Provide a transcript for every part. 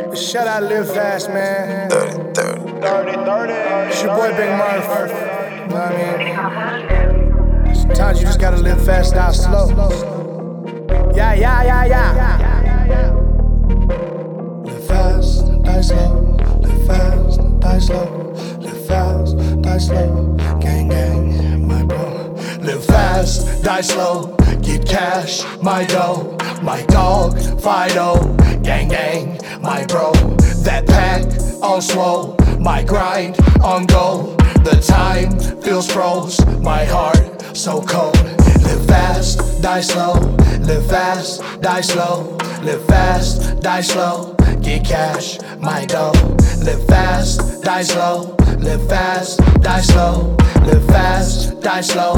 Shout out Live Fast, man. 30, 30. It's your boy Big Murph. You know what I mean? Sometimes you just gotta live fast, die slow. Yeah. Live fast, die slow. Live fast, die slow. Live fast, die slow. Gang, my bro. Live fast, die slow. Get cash, my dough. My dog, Fido. Gang, my bro. That pack on swole. My grind on go. The time feels froze. My heart so cold. Live fast, die slow. Live fast, die slow. Live fast, die slow. Get cash, my dough. Live fast, die slow. Live fast, die slow. Live fast, die slow.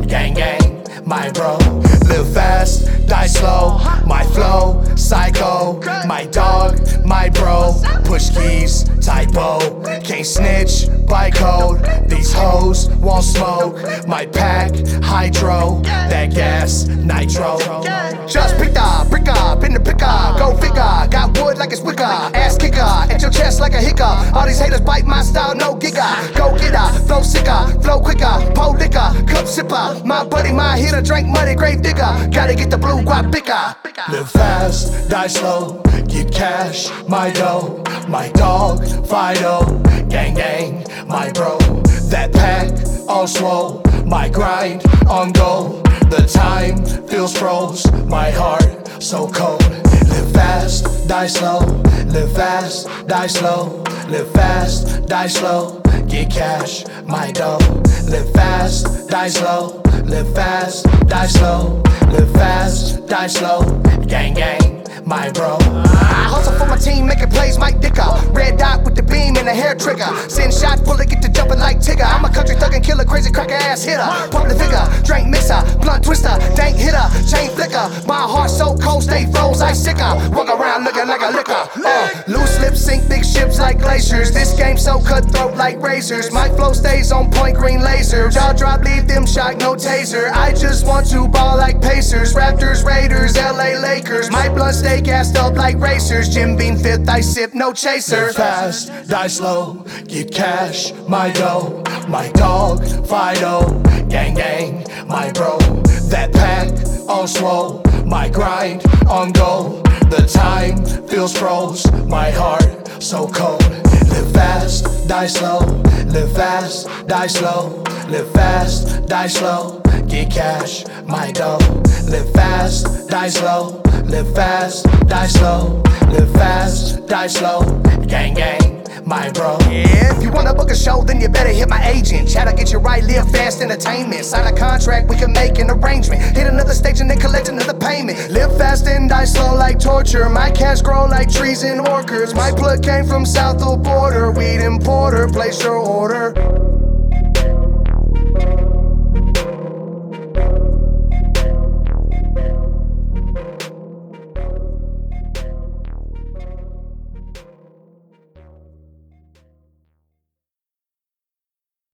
Gang, my bro. Live fast, die slow. My flow, psycho. My dog, my bro. Push keys, typo. Can't snitch, by code. These hoes won't smoke. My pack, hydro. That gas, nitro. Just pick up in the pickup. Go figure. Got wood like it's wicker. Ass kicker at your chest like a hiccup. All these haters bite my style, no giga. Go get her, flow sicker, flow quicker. Pull liquor, cup sipper. My buddy, my hitter, drink money, grave digger. Gotta get the blue guap bigger. Live fast, die slow. Get cash, my dough. My dog, Fido. Gang, my bro. That pack on swole. My grind on go. The time feels froze. My heart so cold. Live fast, die slow. Live fast, die slow. Live fast, die slow. Get cash, my dough. Live fast, die slow. Live fast, die slow. Live fast, die slow. Gang, my bro. I hustle for my team, making plays, Mike Dicker. Red dot with the beam and the hair trigger. Send shots, bullet, get to jumping like Tigger. I'm a country thuggin' killer, crazy cracker ass hitter. Pump the figure, drink mixer, blunt twister, dank hitter, chain flicker. My heart so cold, stay froze, I sicker. Walk around looking like a liquor. Loose lips sink big ships like glaciers. This game so cutthroat like razors. My flow stays on point, green laser. Jaw drop, leave them shocked, no taser. I just want to ball like Pacers, Raptors, Raiders, LA Lakers. My blood stay gassed up like racers. Jim Beam fifth, I sip, no chaser. Live fast, die slow. Get cash, my dough. My dog, Fido. Gang, my bro. That pack on swole. My grind on go. The time feels froze. My heart so cold. Live fast, die slow. Live fast, die slow. Live fast, die slow. Get cash, my dough. Live fast, die slow. Live fast, die slow. Live fast, die slow. Gang, my bro. Yeah, if you wanna book a show, then you better hit my agent. Try to get you right, Live Fast Entertainment. Sign a contract, we can make an arrangement. Hit another stage and then collect another payment. Live fast and die slow like torture. My cash grow like trees and orchards. My plug came from south of border. Weed importer, place your order.